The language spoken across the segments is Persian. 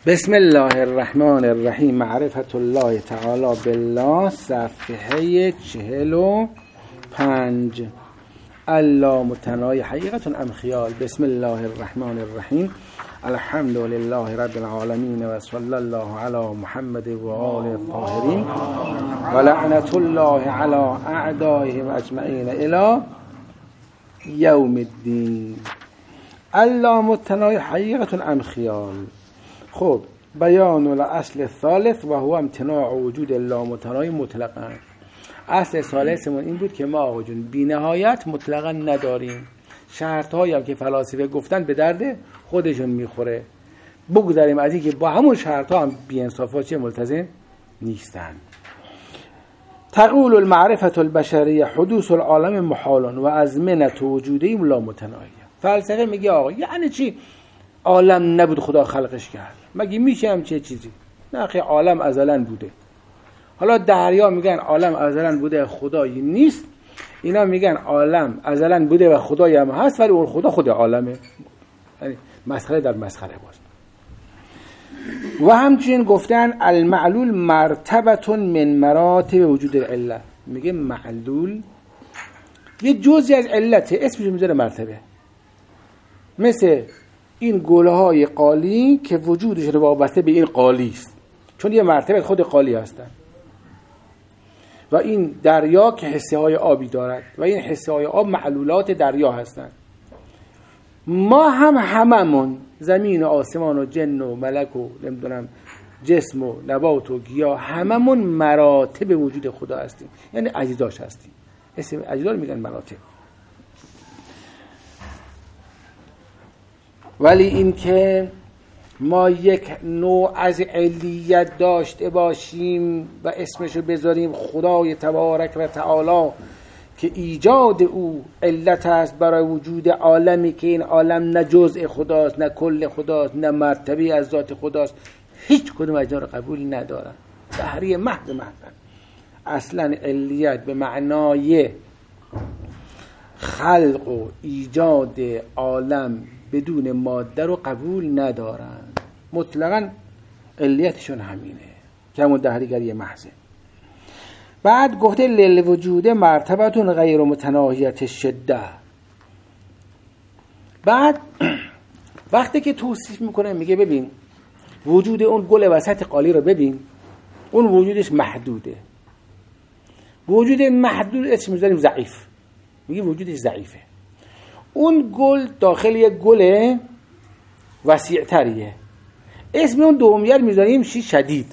بسم الله الرحمن الرحیم. معرفت الله تعالی بالله، صفحه 45. الله متناهی حقیقت ام خیال. بسم الله الرحمن الرحیم. الحمد لله رب العالمین و صلی الله علی محمد و آل الطاهرین و لعنت الله علی اعدائهم اجمعین الی یوم الدین. الله متناهی حقیقت ام خیال. خب، بیان الاصل الثالث و هو امتناع وجود الله متناهی مطلقا. اصل ثالثمون این بود که ما آقا جون بی نهایت مطلقا نداریم. شرط هایی هم که فلاسفه گفتن به درد خودشون میخوره. بگذاریم از این که با همون شرط ها هم بی انصافات ملتزم نیستن. تقول المعرفة البشریه حدوث العالم محال و ازمنة وجوده لا متناهی. فلسفه میگه آقا یعنی چی عالم نبود خدا خلقش کرد؟ مگه میشه هم چه چیزی؟ نه اخی، عالم ازلا بوده. حالا دریا میگن عالم ازلا بوده خدایی نیست، اینا میگن عالم ازلا بوده و خدایی هم هست، ولی اون خدا خود عالمه. یعنی مسخره در مسخره باز. و همچنین گفتن المعلول مرتبه من مراتب وجود العله. میگه معلول یه جزئی از علته، اسمش میذاره مرتبه. مثل این گلهای قالی که وجودش رو وابسته به این قالی است، چون یه مرتبه خود قالی هستن. و این دریا که حصه های آبی دارد و این حصه های آب معلولات دریا هستند. ما هم هممون زمین و آسمان و جن و ملک و نمیدونم جسم و نبات و گیاه هممون مراتب وجود خدا هستیم، یعنی اجزاش هستیم. اسم اجزا رو میگن مراتب. ولی این که ما یک نوع از علیت داشته باشیم و اسمشو بذاریم خدای تبارک و تعالی که ایجاد او علت است برای وجود عالمی که این عالم نه جزء خداست، نه کل خداست، نه مرتبه از ذات خداست، هیچ کدوم از اینا رو قبول ندارن. تحریه محض. اصلا علیت به معنای خلق و ایجاد عالم بدون ماده رو قبول ندارن. مطلقاً علیتشون همینه که همون دهریگری محضه. بعد گفته للوجود مرتبتون غیر متناهیت شده. بعد وقتی که توصیف میکنه میگه ببین وجود اون گل وسط قالی رو ببین، اون وجودش محدوده. وجود محدود اسم میذاریم ضعیف، میگه وجودش ضعیفه. اون گل داخل یک گل وسیع تریه، اسم اون دومیه میذاریم شدید.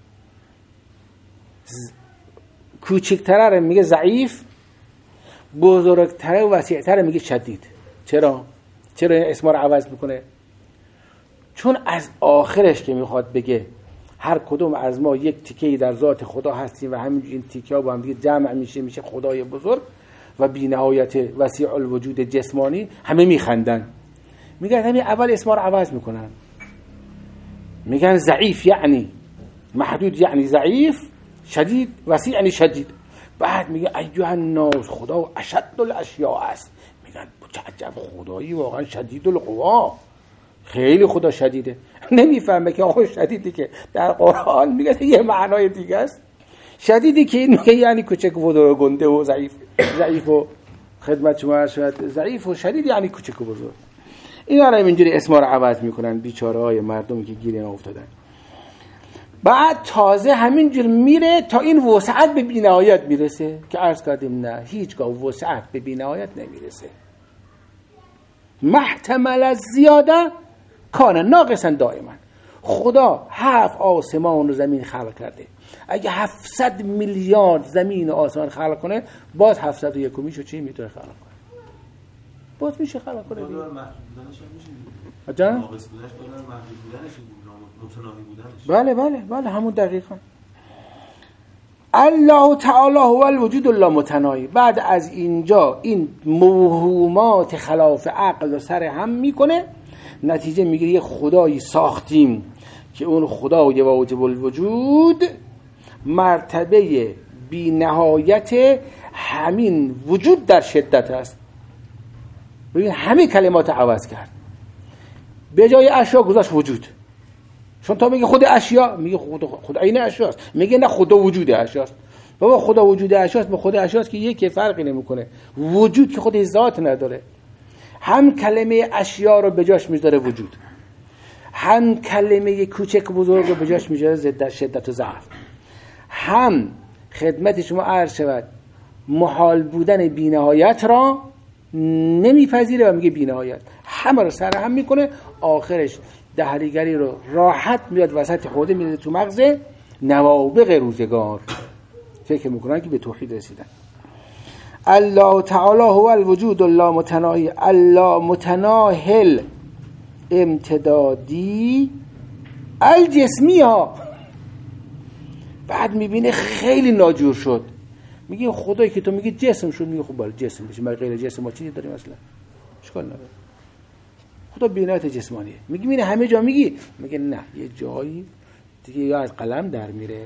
کوچکتره رو میگه ضعیف، بزرگتره و وسیعتره میگه شدید. چرا این اسما رو عوض میکنه؟ چون از آخرش که میخواد بگه هر کدوم از ما یک تیکه‌ای در ذات خدا هستیم و همینجور این تیکه‌ها با هم دیگه جمع میشه خدای بزرگ و بی نهایت وسیع الوجود جسمانی. همه میخندن، میگن همین اول اسما رو عوض میکنن، میگن ضعیف یعنی محدود، یعنی ضعیف، شدید وسیع یعنی شدید. بعد میگه ایها الناس خدا اشد الاشیاء است. میگن چه عجب خدایی واقعا شدید القوا، خیلی خدا شدیده. نمیفهمه که آقا شدیدی که در قرآن میگه یه معنای دیگه است. شدیدی که این یعنی کوچک و گنده و ضعیف و خدمت شما شد ضعیف و شدید یعنی کوچک و بزرگ. اینا رو اینجوری اسما رو عوض میکنن، بیچاره های مردمی که گیر اینا افتادن. بعد تازه همینجور میره تا این وسعت به بی‌نهایت میرسه که عرض کردیم نه، هیچگاه وسعت به بی‌نهایت نمیرسه. محتمل از زیاده کان ناقصا دائما. خدا 7 آسمان و زمین خلق کرده. اگه 700 میلیارد زمین و آسمان خلق کنه، باز 701 چی میتونه خلق کنه؟ باز میشه خلق کنه. بله همون دقیقا. الله تعالی هو الوجود لا متناهی. بعد از اینجا این موهومات خلاف عقل رو سر هم میکنه، نتیجه میگیره یه خدایی ساختیم که اون خدای واجب الوجود مرتبه بی نهایت همین وجود در شدت است. ببین همه کلمات عوض کرد، به جای اشیا گذاشت وجود. چون تا میگه خود اشیا، میگه خود عین اشیاست، میگه نه خدا وجود اشیاست. بابا خدا وجود اشیاست به خود اشیاست که یک فرقی نمیکنه. وجود که خودش ذات نداره، هم کلمه اشیا رو به جاش میذاره وجود، هم کلمه کوچک بزرگ رو به جاش میذاره شدت و ضعف، هم خدمت شما عرض شود محال بودن بی‌نهایت را نمیپذیره و میگه بی‌نهایت، همه رو سر هم میکنه، آخرش دهریگری رو راحت میاد وسط خوده میاد تو مغز نوابغ روزگار، فکر میکنن که به توحید رسیدن. الله تعالی هو الوجود الله متناهی، الله متناهل امتدادی الجسمی ها. بعد میبینه خیلی ناجور شد، میگه خدایی که تو میگی جسم شد، میگه خب بالا جسم بشه، ما غیر جسم ما چیزی داریم اصلا؟ اشکال نداره، خدا بی‌نهایت جسمانیه. میگه اینه همه جا میگی، میگه نه یه جایی دیگه یا از قلم در میره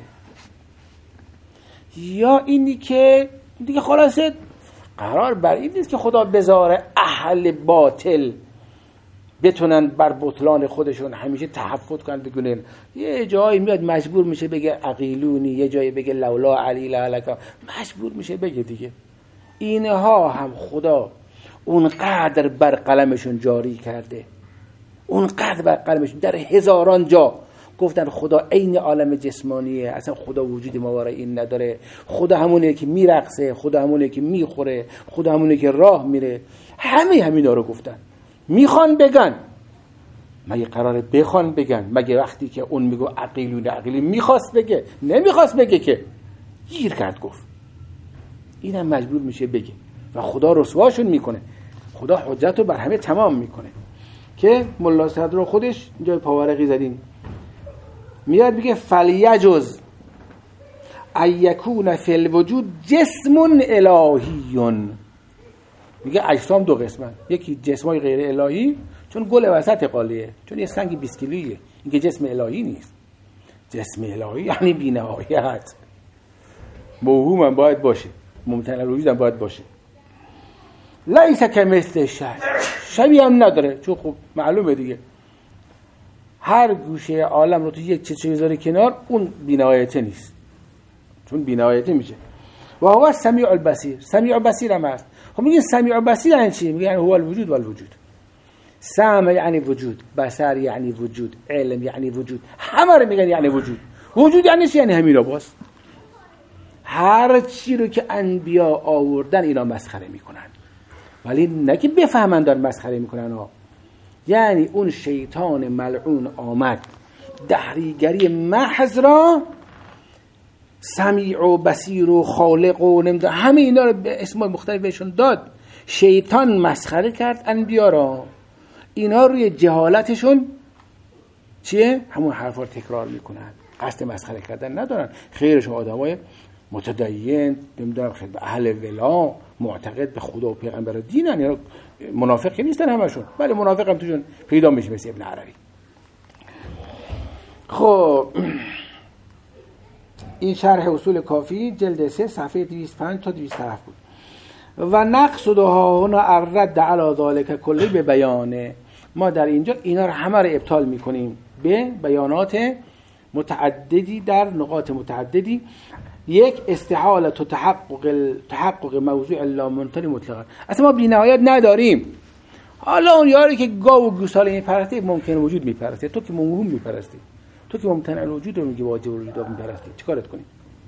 یا اینی که دیگه خلاصه قرار بر این نیست که خدا بذاره اهل باطل بتونن بر بطلان خودشون همیشه تحفظ کنن بگونن. یه جایی میاد مجبور میشه بگه عقیلونی، یه جایی بگه لولا علی لعلک، مجبور میشه بگه دیگه. اینها هم خدا اونقدر بر قلمشون جاری کرده، اونقدر بر قلمشون در هزاران جا گفتن خدا عین عالم جسمانیه، اصلا خدا وجود ماورای این نداره، خدا همونه که میرقصه، خدا همونه که میخوره، خدا همونه که راه میره. همه همینا رو گفتن. میخوان بگن، مگه قراره بخوان بگن؟ مگه وقتی که اون میگو عقیلی میخواست بگه؟ نمیخواست بگه که گیر کرد گفت. اینم مجبور میشه بگه و خدا رسواشون میکنه، خدا حجت رو بر همه تمام میکنه. که ملا صدر خودش اینجا پاورقی زدیم میاد میگه فلیجز ایکون فی الوجود جسم الهیون. میگه اجسام دو قسمن، یکی جسمای غیر الهی چون گل وسط قالیه، چون یه سنگ 20 کیلویه، این که جسم الهی نیست. جسم الهی یعنی بی‌نهایت، موهوم هم باید باشه، ممتنع الوجود هم باید باشه. لیس کمثل شیء، شبیه هم نداره، چون خب معلومه دیگه هر گوشه عالم رو تو یک چیزی بذاره کنار اون بی‌نهایته نیست، چون بی‌نهایته میشه. و هو سمیع البصیر، سمیع البصیر هم هست. خب میگن سمیع البصیر یعنی چی؟ میگن هو الوجود و الوجود. سمع یعنی وجود، بصر یعنی وجود، علم یعنی وجود، همه رو میگن یعنی وجود. وجود یعنی چی؟ یعنی همینا باز. هر چی رو که انبیا آوردن اینا مسخره میکنن، ولی نه که بفهمن دارن مسخره میکنن ها. یعنی اون شیطان ملعون آمد دهریگری محض را سمیع و بصیر و خالق و نمیدونم همه اینا رو به اسمای مختلف بهشون داد. شیطان مسخره کرد انبیا را، اینا روی جهالتشون چیه؟ همون حرفا رو تکرار میکنن، قصد مسخره کردن ندارن. خیرشون آدمای متدین، نمیدونم خیلی اهل ولا، معتقد به خدا و پیغمبر و دینن، اینا منافق نیستن همشون، ولی منافق هم توشون پیدا میشه مثل ابن عربی. خب این شرح اصول کافی جلد 3 صفحه 205 تا 207 بود. و نقصدها هنا الرد علی ذلک کلی به بیانه. ما در اینجا اینا رو همه رو ابطال میکنیم به بیانات متعددی در نقاط متعددی. یک، استحاله تحقق موضوع اللاممتنع مطلقا. اصلا ما بی‌نهایت نداریم. حالا اون یاری که گاو و گوساله میپرسته ممکن وجود میپرسته، تو که موهوم میپرستی، تو که ممتنع الوجود رو میگی واجب الوجود رو میپرستی، چیکارت کنیم؟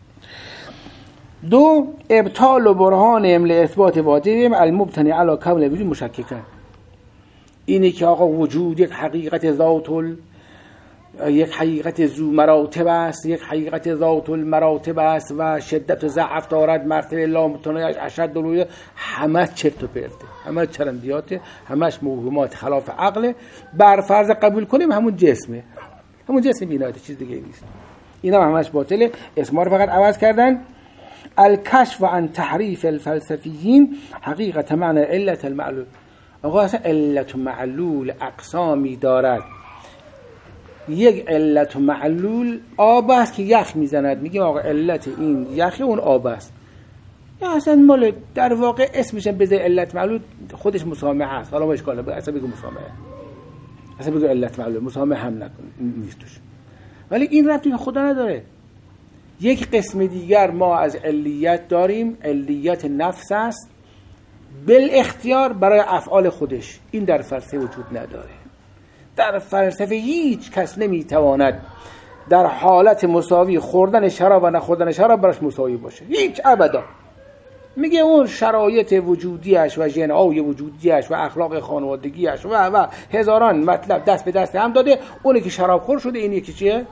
دو، ابطال و برهان اثبات واجب المبتنی علی کون الوجود مشککا. اینی که آقا وجود یک حقیقت یک حقیقت ذو مراتب است، یک حقیقت ذات المراتب است و شدت و ضعف دارد، مرتبه لا متناهی اشد و همه چرت و پرته، همه چرندیاته، همش موهومات خلاف عقل. بر فرض قبول کنیم همون جسمه، همون جسم بی‌نهایت، چیز دیگه نیست. اینا همش باطله، اسما رو فقط عوض کردن. الکشف عن تحریف الفلسفیین حقیقت معنی علت المعلول. آقا اصلا علت معلول اقسامی دارد. یک علت معلول آب است که یخ میزند، میگیم آقا علت این یخی اون آب است. یا اصلا مال در واقع اسمش بذار علت معلول خودش مسامحه است. حالا ما اشکال نداره، اصلا بگو مسامحه، اصلا بگو علت معلول، مسامحه هم نکن، نیستش. ولی این ربطی به خدا نداره. یک قسم دیگر ما از علیت داریم، علیت نفس است بالاختیار برای افعال خودش. این در فلسفه وجود نداره. در فلسفه هیچ کس نمیتواند در حالت مساوی خوردن شراب و نخوردن شراب براش مساوی باشه، هیچ، ابدا. میگه اون شرایط وجودیش و ژن‌های وجودیش و اخلاق خانوادگیش و هزاران مطلب دست به دست هم داده. اونی که شراب خور شده، این یکی چیه؟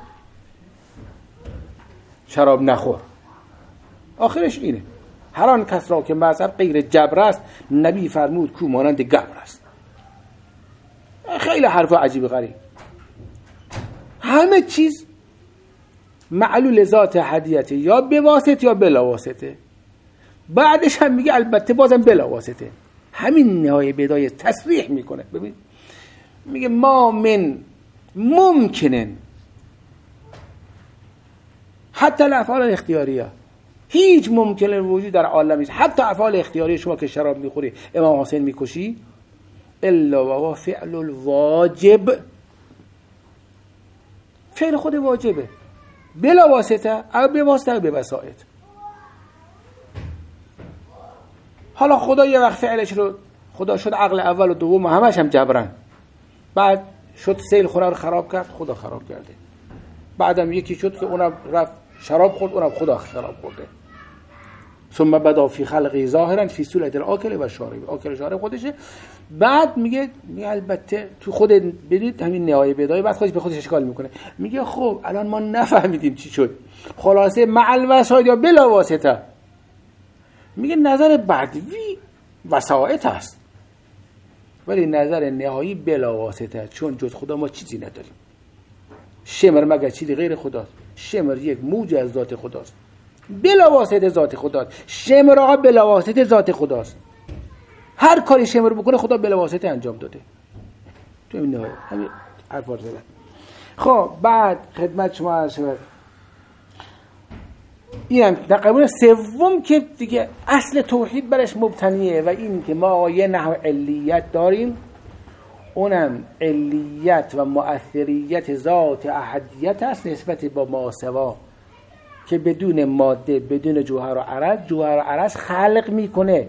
شراب نخور. آخرش اینه. هر آن کس را که مذهب غیر جبر است، نبی فرمود کو مانند گبر است. خیلی حرف عجیب غریب. همه چیز معلول ذات هدیته، یا به واسطه یا بلا واسطه. بعدش هم میگه البته بازم بلا واسطه. همین نهایه بدایه تصریح میکنه. ببین میگه ما من ممکنن حتی الافعال اختیاریه، هیچ ممکن وجود در عالم نیست، حتی افعال اختیاری شما که شراب میخوری، امام حسین میکشی، الا و فعل الواجب، فعل خود واجبه، بلا واسطه او به واسطه او به وسائط. حالا خدا یه وقت فعلش رو، خدا شد عقل اول و دوم همش هم جبران، بعد شد سیل خونه رو خراب کرد، خدا خراب کرده. بعدم یکی شد که اونم رفت شراب خورد، اونم خدا شراب خورده. ثم بدا فی خلقی ظاهرا فی صورت الاکل و شارب، آکل شارب خودشه. بعد میگه البته تو خود بدید همین نهایه بدایه، بعد خودش به خودش اشکال میکنه، میگه خب الان ما نفهمیدیم چی شد، خلاصه مع الوسائط یا بلا واسطه. میگه نظر بدوی وسائط است، ولی نظر نهایی بلا واسطه، چون جز خدا ما چیزی نداریم. شمر مگر چیزی غیر خداست؟ شمر یک موج از ذات خداست، بلا واسطه ذات خداست. شمر آقا بلا واسطه ذات خداست. هر کاری شمر بکنه خدا بلا واسطه انجام داده. تو این نهایه همین حرفا رو زدن. خب بعد خدمت شما عرض شود اینم در قبول سوم که دیگه اصل توحید برش مبتنیه، و این که ما یه نحو علیت داریم، اونم علیت و مؤثریت ذات احدیت است نسبت با ماسوا، که بدون ماده، بدون جوهر و عرض، جوهر و عرض خلق میکنه.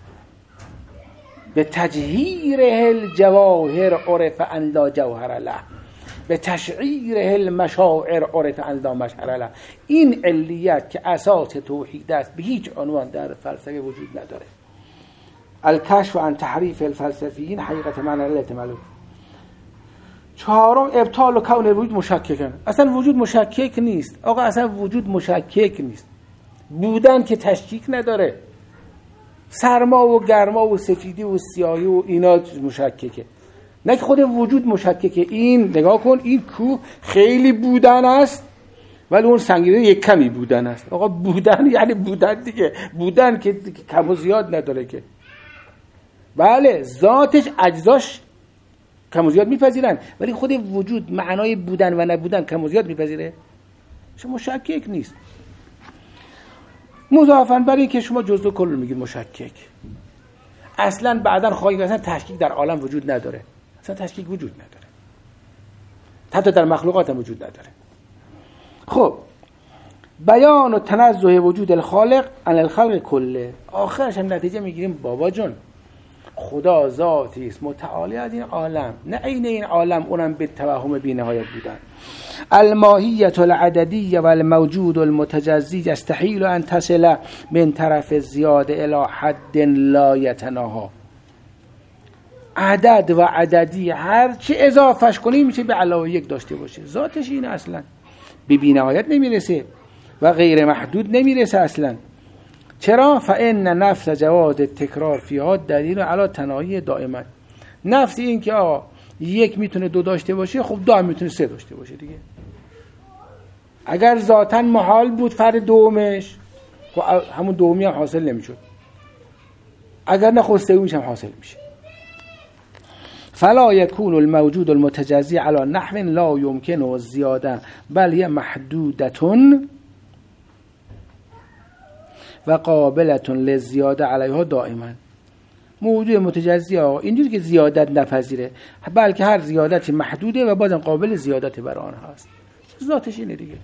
به تجهیره الجواهر عرف ان لا جوهر له، به تشعیره المشاعر عرف ان لا مشعر له. این علیت که اساس توحید است به هیچ عنوان در فلسفه وجود نداره. الکشف عن تحریف الفلسفیین حقیقت معنی علت معلوم. چهارم ابطال و کون الوجود مشککن. اصلا وجود مشکک نیست آقا، اصلا وجود مشکک نیست. بودن که تشکیک نداره. سرما و گرما و سفیدی و سیاهی و اینا مشککه، نه که خود وجود مشککه. این نگاه کن، این کوه خیلی بودن است ولی اون سنگینه یک کمی بودن است. آقا بودن یعنی بودن دیگه، بودن که کم و زیاد نداره که. بله ذاتش اجزاش کم و زیاد میپذیرن، ولی خود وجود معنای بودن و نبودن کم و زیاد میپذیره، شما مشکک نیست. مضافاً برای که شما جزء کل میگید مشکک، اصلا بعداً خواهید اصلا تشکیک در عالم وجود نداره، اصلا تشکیک وجود نداره، حتی در مخلوقات هم وجود نداره. خب بیان و تنزه وجود الخالق عن الخلق کله، آخرش هم نتیجه میگیریم بابا جون خدا ذاتی است متعالی از این عالم، نه عین این عالم اونم به توهم بی نهایت بودن. الماهیت العددیه و الموجود المتجزی یستحیل ان تصل من طرف زیاده الی حد لا یتناها. عدد و عددی هر چی اضافهش کنی میشه به علاوه یک داشته باشه. ذاتش این اصلا به بی نهایت نمیرسه و غیر محدود نمیرسه اصلا. چرا؟ فإن نفس جواز تکرار فیها دلیل علی تناهی دائما. نفس این که آقا یک میتونه دو داشته باشه، خب دو هم میتونه سه داشته باشه دیگه. اگر ذاتاً محال بود فرد دومش، خب همون دومی هم حاصل نمیشد. اگر نه خود سومیش هم حاصل میشه. فلا يكون الموجود المتجزي على نحو لا يمكن الزياده بل هي محدوده و قابلة للزیاده علیها دائما. موجود متجزی ها اینجوری که زیادت نپذیره، بلکه هر زیادتی محدوده و بازم قابل زیادت بر آن هست. ذاتش اینه دیگه.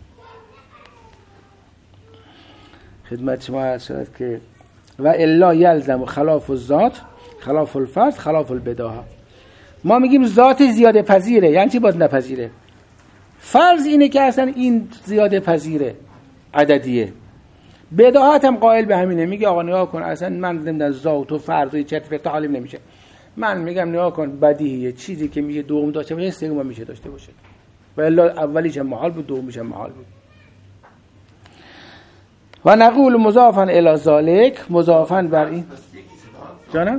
خدمت شما عرض شد که و الا یلزم خلاف الذات خلاف الفرض خلاف البداهه. ما میگیم ذات زیاده پذیره، یعنی چی باید نپذیره؟ فرض اینه که اصلا این زیاده پذیره، عددیه. بداهت هم قائل به همینه، میگه آقا نگاه کن اصلا من نمیدونم ذات و فرض و چرت و پرت حالیم نمیشه. من میگم نگاه کن بدیهیه، چیزی که میگه دوم داشته باشه سوم میشه داشته باشه. و الا اولیش هم محال بود، دومیش هم محال بود. و نقول مضافا الی ذالک، مضافا بر این جانم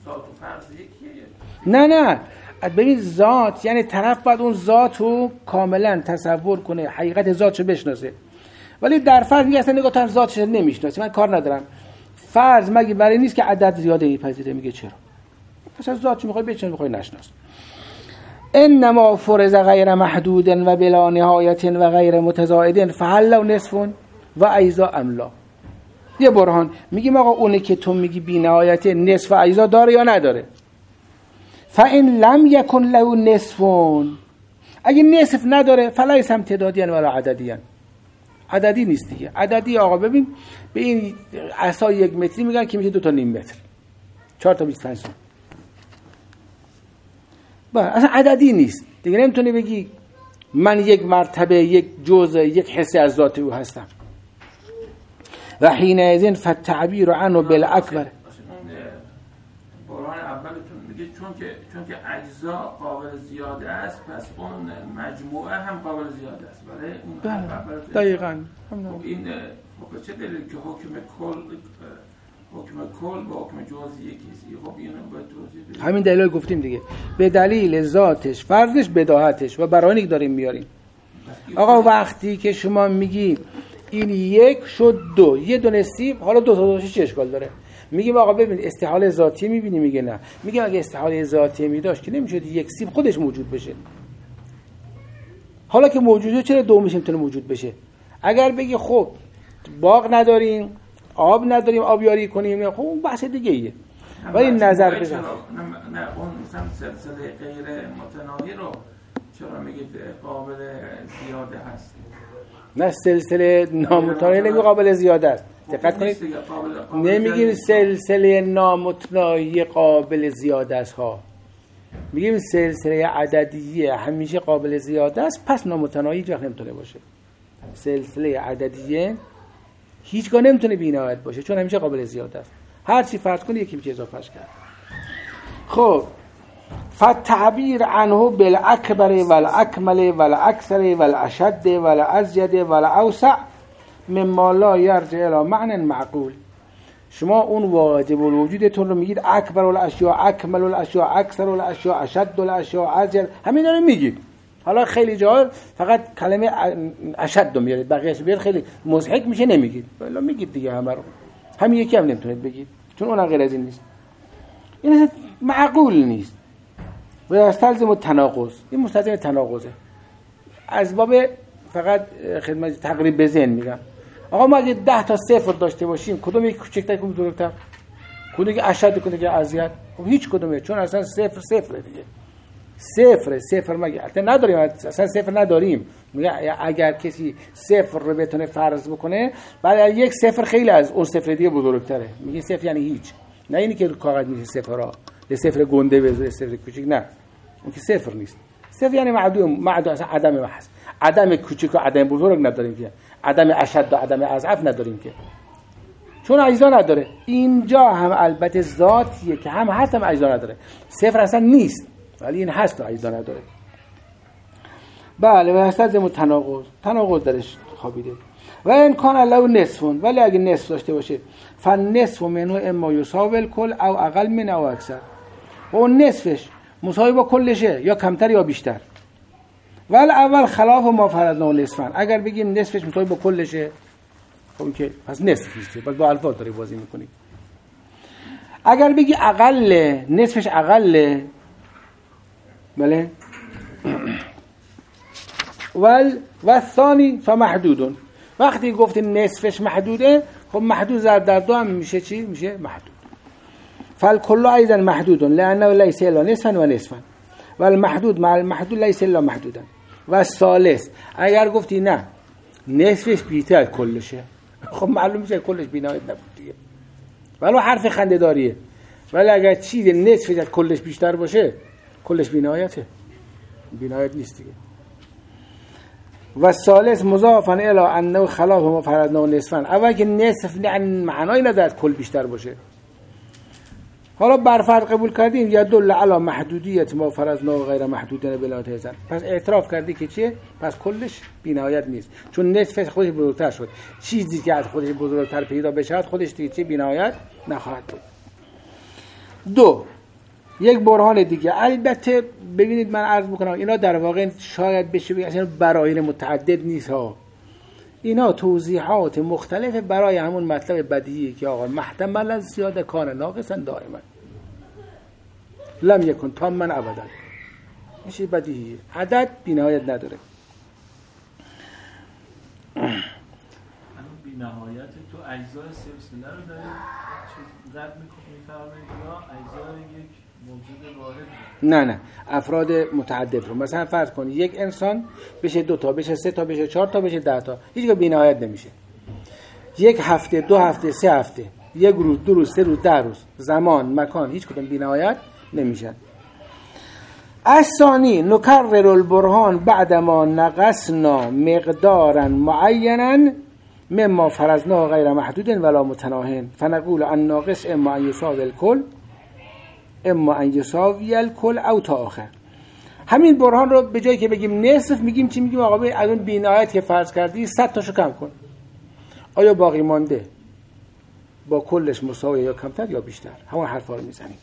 نه ببین ذات یعنی طرف باید اون ذات رو کاملا تصور کنه، حقیقت ذاتشو بشناسه. ولی در فرض میگه اصلا نگاه طرف ذاتش نمیشناسه، من کار ندارم. فرض مگه برای نیست که عدد زیاده میپذیره؟ میگه چرا؟ پس از ذاتش میخوای بچن میخوای نشناس. انما فرض غیر محدود و بلا نهایت و غیر متزاید فهل لو نصف و اجزا املا. یه برهان میگیم آقا اونه که تو میگی بی نهایت نصف و اجزا داره یا نداره؟ فإن لم يكن له نصف، اگه نصف نداره فلیس امتدادیان ولا عددیان، عددی نیست دیگه. عددی آقا ببین به این عصا 1 متری میگن که میشه 2 تا نیم متر، 4 تا 25 سانتی. اصلا عددی نیست دیگه. نمیتونی بگی من یک مرتبه، یک جزء، یک حصه از ذات او هستم. و حینئذ فالتعبیر عنه بالاکبر. برهان اولتون میگه چون که اجزا قابل زیاده است، پس اون مجموعه هم قابل زیاده است. برای اون دقیقاً این چه دلیل که حکم کل با حکم جزئی یکیست؟ خب اینو باید توضیح بدید. همین دلیل گفتیم دیگه، به دلیل ذاتش، فرضش، بداهتش و برای اینکه داریم میاریم. آقا وقتی که شما میگی این 1 شد 2، یه دونه سیب، حالا 2 تا چه اشکال داره؟ میگیم آقا ببین استحاله ذاتی میبینی؟ میگه نه. میگه اگه استحاله ذاتی میداشت که نمیشد یک سیب خودش موجود بشه. حالا که موجوده چرا دومش نمیتونه موجود بشه؟ اگر بگی خب باغ نداریم، آب نداریم، آبیاری کنیم، خب اون بحث دیگه ایه. ولی نظر بزن. نه اون مثلا سلسله غیر متناهی رو چرا میگید قابل زیاده هست؟ نه سلسله نامتناهی نمیگه قابل زیاده است. دقت کنید، نمیگیم سلسله نامتناهی قابل زیاده است ها، میگیم سلسله عددیه همیشه قابل زیاده است، پس نامتناهی هیچ وقت نمیتونه باشه. سلسله عددیه هیچگاه نمیتونه بی‌نهایت باشه چون همیشه قابل زیاده است. هر چی فرض کنی یکی میشه اضافهش کرد. خب فالتعبیر عنه بالاکبر والاکمل والاکثر والاشد والازید والاوسع مما لا یرجع الی معنی معقول. شما اون واجب الوجودتون رو میگید اکبر الاشیاء، اکمل الاشیاء، اکثر الاشیاء، اشد الاشیاء، ازید، همین رو میگید. حالا خیلی جا فقط کلمه اشد رو میارید، بقیه‌اش بیاد خیلی مضحک میشه نمیگید. والا میگید دیگه همه رو. همین یکی هم نمیتونید بگید چون اون غیر از این نیست. این معقول نیست. و استلزم تناقض. این مستلزم تناقضه. از باب فقط خدمت تقریب به ذهن میگم. آقا ما اگه 10 تا صفر داشته باشیم کدوم یک کوچکتر کدوم بزرگتر؟ کدوم که اشد کدوم که ازیت؟ خب هیچ کدومه، چون اصلا صفر دیگه. صفر مگه البته نداریم، اصلا صفر نداریم. میگه اگر کسی صفر رو بتونه فرض بکنه بعد یک صفر خیلی از اون صفر دیگه بزرگتره. میگه صفر یعنی هیچ، نه اینی که کاغذ میشه صفرها، یه صفر گنده بذاره صفر کوچیک، نه اون که صفر نیست. صفر یعنی معدوم اصلا عدم محض، عدم کوچیک و عدم بزرگ نداریم که، عدم اشد و عدم اضعف نداریم که، چون اجزا نداره. اینجا هم البته ذاتیه که هم هست هم اجزا نداره. صفر اصلا نیست ولی این هست و اجزا نداره. بله و استلزم تناقض درش خوابیده. و این کان له نصف، ولی اگه نصف داشته باشه فالنصف منه اما یساوی الکل او اقل من او اکثر، و اون نصفش مساوی با کلشه یا کمتر یا بیشتر. ول اول خلاف ما فرضنا نصفا، اگر بگیم نصفش مساوی با کلشه خب که پس نصف نیست، بعد با الفاظ داری بازی میکنی. اگر بگی اقل، نصفش اقل، بله و ثانی فمحدود، وقتی گفتی نصفش محدوده خب محدود ضرب در 2 هم میشه چی؟ میشه محدود. فالکل ایضا محدود لانه لیس الا نصفا و نصفا والمحدود مع المحدود لیس الا محدودا. و ثالث اگر گفتی نه نصفش بیشتر از کلشه، خب معلوم میشه کلش بی‌نهایت نبود دیگه، ولو حرف خنده داریه، ولی اگر چیز نصفش از کلش بیشتر باشه کلش بی‌نهایته، بی‌نهایت نیست دیگه. و ثالث مضافا الی انه خلاف ما فرضنا نصفا، اول که نصف معنای نداره کل بیشتر باشه. حالا بر فرض قبول کردیم یا دل علی محدودیت ما فرضنا غیر محدودن بلا تزن، پس اعتراف کردی که چیه؟ پس کلش بی‌نهایت نیست، چون نصفش خودش بزرگتر شد، چیزی که از خودش بزرگتر پیدا بشه خودش دیگه چه بی‌نهایت نخواهد بود. دو، یک برهان دیگه، البته ببینید من عرض میکنم اینا در واقع شاید بشه بگید اصلا براهین متعدد نیست ها، اینا توضیحات مختلف برای همون مطلب بدیهی که آقا محتمل از زیاده کان ناقصا دائما لم یکن تاما ابدا، میشه بدیهی، عدد بی‌نهایت نداره. بی‌نهایت تو اجزای سلسله رو داریم چیز رد می‌فرمایید یا اجزای یک موجود واحد؟ نه افراد متعدد رو، مثلا فرض کنید یک انسان بشه 2 تا، بشه 3 تا، بشه 4 تا، بشه 10 تا، هیچ جا بی‌نهایت نمیشه. یک هفته، 2 هفته، 3 هفته، یک روز، 2 روز، 3 روز، 10 روز، زمان، مکان، هیچ کدوم بی‌نهایت نمیشن. الثانی نکرر البرهان بعدما نقصنا مقدارا معینا مما فرضنا غیر محدود ولا متناهن فنقول ان ناقص اما ان یساوی الکل اما ان یساوی الکل او تا آخر. همین برهان رو به جایی که بگیم نصف میگیم چی میگیم؟ آقا از اون بی‌نهایت که فرض کردی 100 تاشو کم کن، آیا باقی مانده با کلش مساوی یا کمتر یا بیشتر؟ همون حرفا رو میزنیم.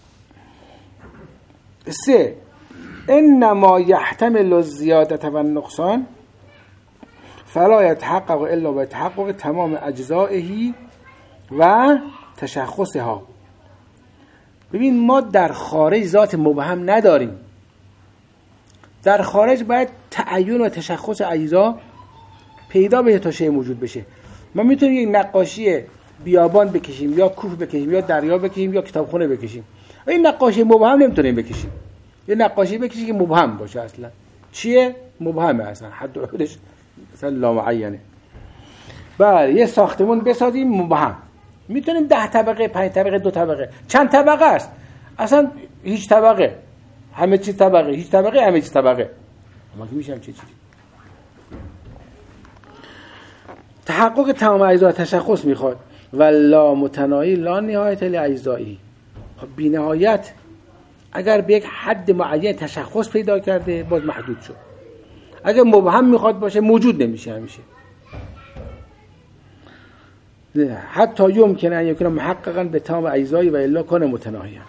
3 انما یحتمل الزیادة و النقصان فلا یتحقق الا بتحقق تمام اجزائه و تشخصها. ببین ما در خارج ذات مبهم نداریم، در خارج باید تعین و تشخص اجزا پیدا بشه تا شی موجود بشه. ما میتونیم یک نقاشی بیابان بکشیم یا کوه بکشیم یا دریا بکشیم یا کتابخونه بکشیم، این نقاشی مبهم نمیتونیم بکشیم. یه نقاشی بکشی که مبهم باشه، اصلا چیه؟ مبهمه، اصلا حد و حدش اصلا لامعینه. بله یه ساختمون بسازیم مبهم، میتونیم 10 طبقه، 5 طبقه، 2 طبقه، چند طبقه است؟ اصلا هیچ طبقه، همه چیز طبقه، هیچ طبقه، همه چیز طبقه. اما که میشم چه چیزی؟ تحقق تمام اجزا تشخص میخواد و لا متناهی لا نهایت لاجزایی. بی نهایت اگر به یک حد معین تشخص پیدا کرده باز محدود شد، اگر مبهم میخواد باشه موجود نمیشه همیشه. حتی یمکن ان یکون محققا به تمام اجزایی و الا کان متناهیا.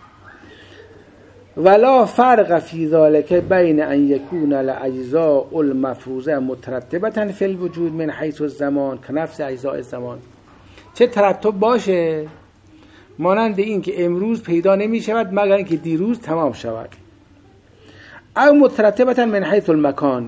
ولا فرق فی ذلک بین ان یکون الاجزاء المفروضه مترتبه فی الوجود من حیث الزمان کنفس اجزاء الزمان، چه ترتب باشه مانند این که امروز پیدا نمی شود مگر اینکه دیروز تمام شود، او مترتبه من حیث المکان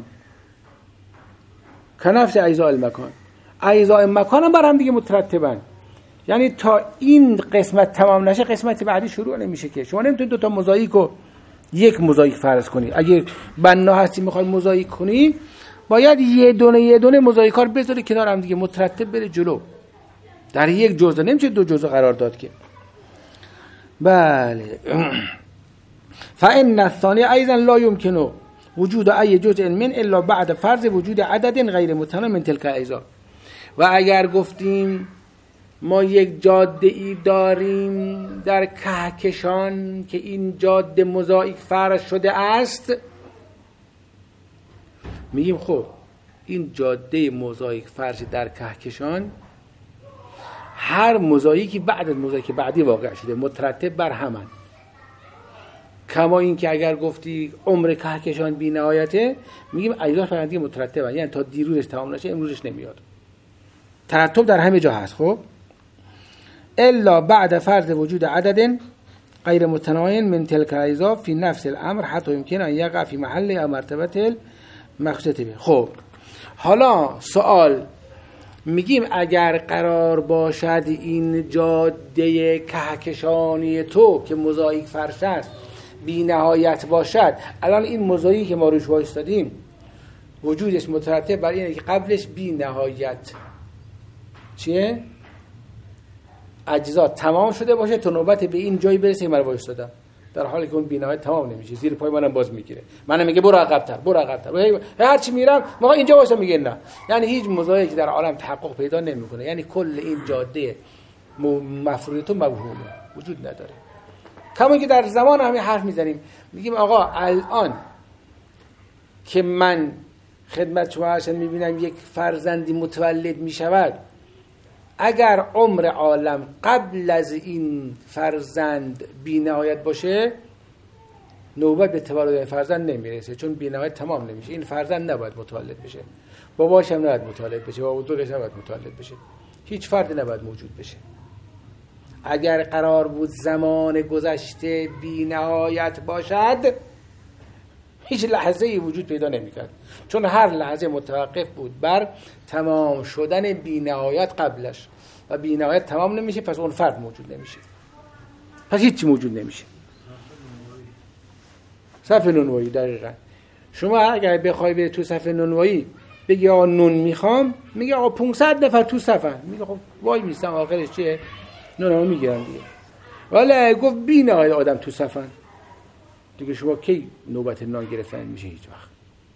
کنفس اجزاء المکان، اجزاء مکان هم بر هم دیگه مترتبن، یعنی تا این قسمت تمام نشه قسمت بعدی شروع نمیشه. که شما نمیتونید 2 تا موزاییک رو یک موزاییک فرض کنید. اگه بنا هستی میخوای موزاییک کنی باید یه دونه موزاییک‌ها رو بذاری کنار هم دیگه مترتب بره جلو، در یک جزء نمیشه 2 جزء قرار داد که. بله فإن الثاني أيضا لا يمكن وجود أي جزء من الا بعد فرض وجود عدد غیر متناهی من تلك الأجزاء. و اگر گفتیم ما یک جاده ای داریم در کهکشان که این جاده موزاییک فرض شده است، میگیم خب این جاده موزاییک فرض در کهکشان هر موزاییکی بعد از موزاییک بعدی واقع شده مترتب بر همان. کما این که اگر گفتی عمر کهکشان بی نهایته میگیم اجزا فرضی مترتبه، یعنی تا دیروزش تمام نشه امروزش نمیاد، ترتب در همه جا هست. خب الا بعد فرض وجود عدد غیر متناهی من تلك الاجزاء في نفس الامر حتی يمكن ان يقع في محل او مرتبه المقصود به. خب حالا سوال، میگیم اگر قرار باشد این جاده کهکشانی تو که موزاییک فرش است بی نهایت باشد، الان این موزاییک که ما روش وایستادیم وجودش مترتب بر اینه که قبلش بی نهایت چیه؟ اجزا تمام شده باشه تا نوبت به این جایی برسه که من وایسادم، در حالی که اون بی نهایت تمام نمیشه، زیر پای منم باز میگیره، منم میگه برو عقب‌تر برو عقب‌تر، هر چی میرم موقع اینجا واسه میگه نه. یعنی هیچ مزایایی در عالم تحقق پیدا نمیکنه، یعنی کل این جاده مفروض تو مبهومه، وجود نداره. کما که در زمان همین حرف میزنیم، میگیم آقا الان که من خدمت شما هستم میبینم یک فرزندی متولد میشود، اگر عمر عالم قبل از این فرزند بی نهایت باشه، نوبت به تولد فرزند نمیرسه، چون بی نهایت تمام نمیشه. این فرزند نباید متولد بشه، باباش هم نباید متولد بشه، بابا بزرگش نباید متولد بشه، هیچ فردی نباید موجود بشه. اگر قرار بود زمان گذشته بی نهایت باشد، هیچ لحظه ای وجود پیدا نمیکرد، چون هر لحظه متوقف بود بر تمام شدن بی نهایت قبلش، و بی نهایت تمام نمیشه، پس اون فرد موجود نمیشه، پس هیچی موجود نمیشه. صفحه نونوایی. دقیقاً شما اگر بخوای به تو صفحه نونوایی بگی آقا نون میخوام، میگه آقا 500 نفر تو صفن، میگه خب وای میستم آخرش چیه؟ نونو میگیرن دیگه. ولی گفت بی نهایت آدم تو صفن، دیگه شما کی نوبت نان گرفتن میشه؟ هیچ وقت.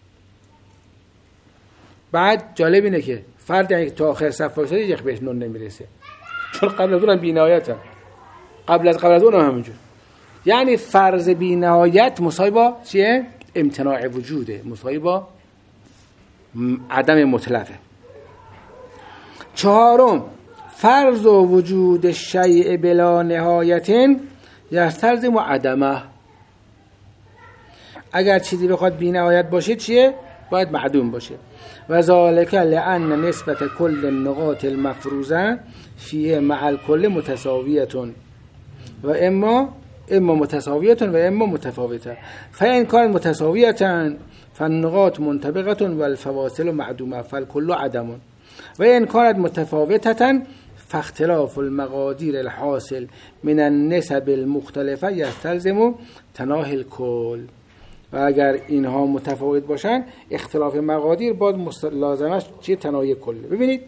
بعد جالب اینه که فرد تا آخر صف وایساده یک بهش نون نمیرسه، چون قبل از اونم بی نهایت هم. قبل از اونم همونجور. یعنی فرض بی نهایت مساوی با چیه؟ امتناع وجوده، مساوی با عدم مطلقه. چهارم، فرض و وجود شیء بلا نهایت یستلزم عدمه. اگر چیزی بخواد بی نهایت باشه چیه؟ باید معدوم باشه. و ذالک لأن نسبت کل النقاط المفروضه فیه مع الکل متساویتون و اما متساویتون و اما متفاوته. فإن كانت متساویتن فالنقاط منطبقه والفواصل معدومه فالكل عدم. و إن كانت متفاوته فاختلاف المقادير الحاصل من النسب المختلفه يستلزم تناهی الكل. و اگر اینها متفاوت باشن، اختلاف مقادیر باز لازمش چیه؟ تناهی کله. ببینید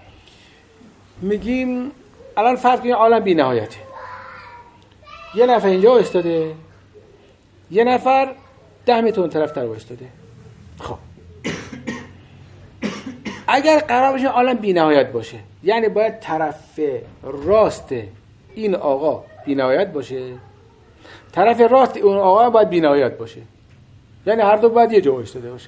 میگیم الان فرض کنید عالم بی نهایته، یه نفر اینجا ایستاده، یه نفر 10 متر اون طرف تر ایستاده. خب اگر قرار باشه عالم بی نهایت باشه، یعنی باید طرف راست این آقا بی نهایت باشه، طرف راست اون آقا باید بی نهایت باشه، یعنی هر دو باید یه جا ایستاده باشن،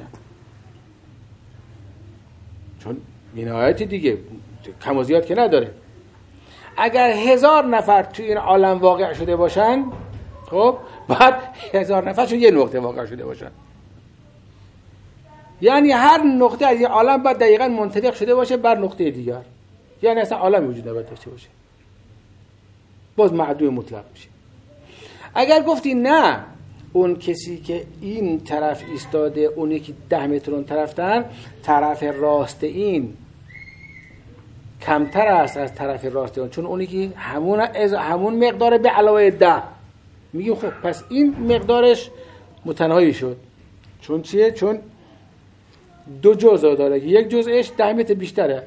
چون بی نهایت دیگه کم و زیاد که نداره. اگر 1000 نفر تو این عالم واقع شده باشن، خب بعد 1000 نفر چون یه نقطه واقع شده باشن، یعنی هر نقطه از این عالم باید دقیقاً منطبق شده باشه بر نقطه دیگر، یعنی اصلا عالم وجود نباید داشته باشه، باز معدوم مطلق میشه. اگر گفتی نه، اون کسی که این طرف ایستاده، اونی که 10 متر اون طرف راست این کمتر است از طرف راست اون، چون اونی که همون مقدار به علاوه 10، میگیم خب پس این مقدارش متناهی شد. چون چیه؟ چون دو جزء داره، یک جزءش 10 متر بیشتره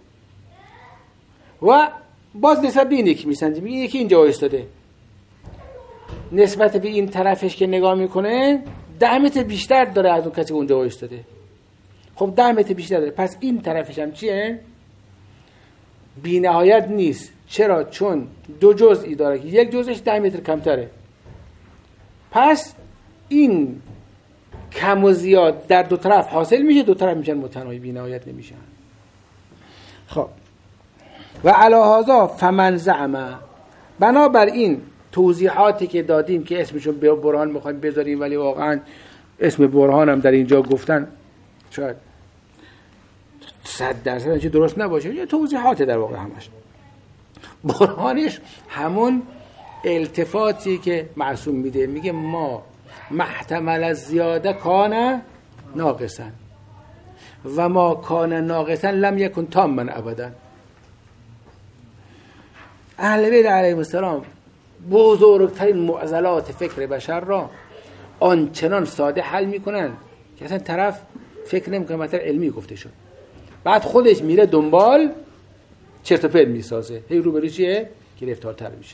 و باز نسبت به این یکی میسنجیم، این یکی اینجا ایستاده، نسبت به این طرفش که نگاه میکنه 10 متر بیشتر داره از اون کسی که اونجا ایستاده. خب 10 متر بیشتر داره، پس این طرفش هم چیه؟ بی نهایت نیست. چرا؟ چون دو جزئی داره که یک جزءش 10 متر کمتره، پس این کم و زیاد در دو طرف حاصل میشه، دو طرف میشن متناهی، بی نهایت نمیشن. خب و علی هذا فمن زعم، بنابر این توضیحاتی که دادیم که اسمشون به برهان میخوایم بذاریم، ولی واقعا اسم برهان هم در اینجا گفتن شاید 100% چه درست نباشه، یه توضیحات در واقع همش. برهانش همون التفاتی که معصوم میده، میگه ما محتمل از زیاده کان ناقصا و ما کان ناقصا لم یکن تاما ابدا. اهل بیت علیهم السلام بزرگترین معضلات فکر بشر را آنچنان ساده حل میکنن که اصلا طرف فکر نمیکنه مطلب علمی گفته شد. بعد خودش میره دنبال چرت و پرت میسازه، هی روبرو چیه؟ گرفتارتر میشه.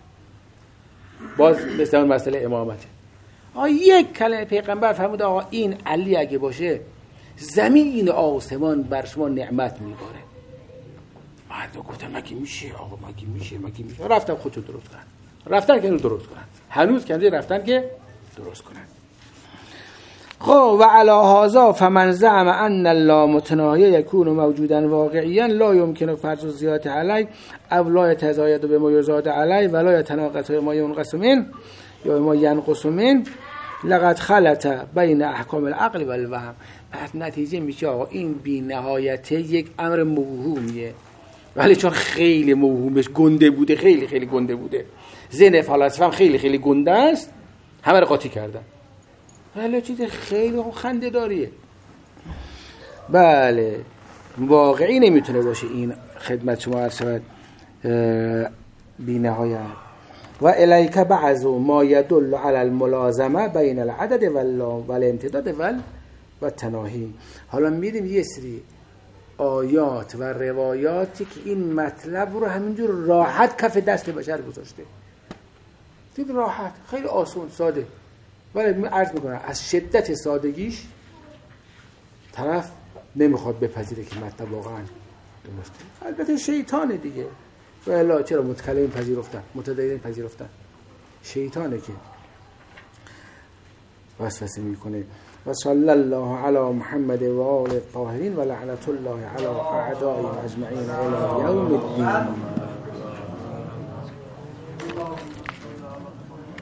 باز مثل اون مسئله امامته. یک کلمه پیغمبر فرمود آقا این علی اگه باشه زمین آسمان بر شما نعمت میباره. مردم گفتن مگه میشه آقا، مگه میشه. رفتن خودشون درست کنن، رفتن که درست کنن، هنوز کنده رفتن که درست کنن. خب و علی هذا فمن زعم ان الله متناهی یکون موجودا واقعیا لا يمكن فرض الزیادة علی او لا يتزاید بما یزاد علی ولا يتناقض ما ينقص من یا ما ينقص من لقد خلط بین احکام العقل و الوهم. پس نتیجه میشه آقا این بی نهایت یک امر موهومیه، ولی چون خیلی موهومش گنده بوده، خیلی گنده بوده، ذهن فلاسفه هم خیلی گنده است، همه رو قاطی کردن. ولی چیز خیلی خنده داریه. بله واقعی نمیتونه باشه این خدمت شما عرض شود بی نهایت. و الیک بعض ما یدل علی الملازمه بین العدد و الامتداد و تناهی. حالا میریم یه سری آیات و روایاتی که این مطلب رو همینجور راحت کف دست بشر گذاشته. خیلی راحت، خیلی آسون، ساده. ولی عرض میکنم از شدت سادگیش طرف نمیخواد بپذیره که مطلب واقعا درسته. البته شیطانه دیگه. و الا چرا متکلم پذیرفتن، متدین پذیرفتن؟ شیطانه که وسوسه میکنه. و صلی الله علی محمد و آل الطاهرین و لعنت الله علی اعدائهم اجمعین الی یوم الدین.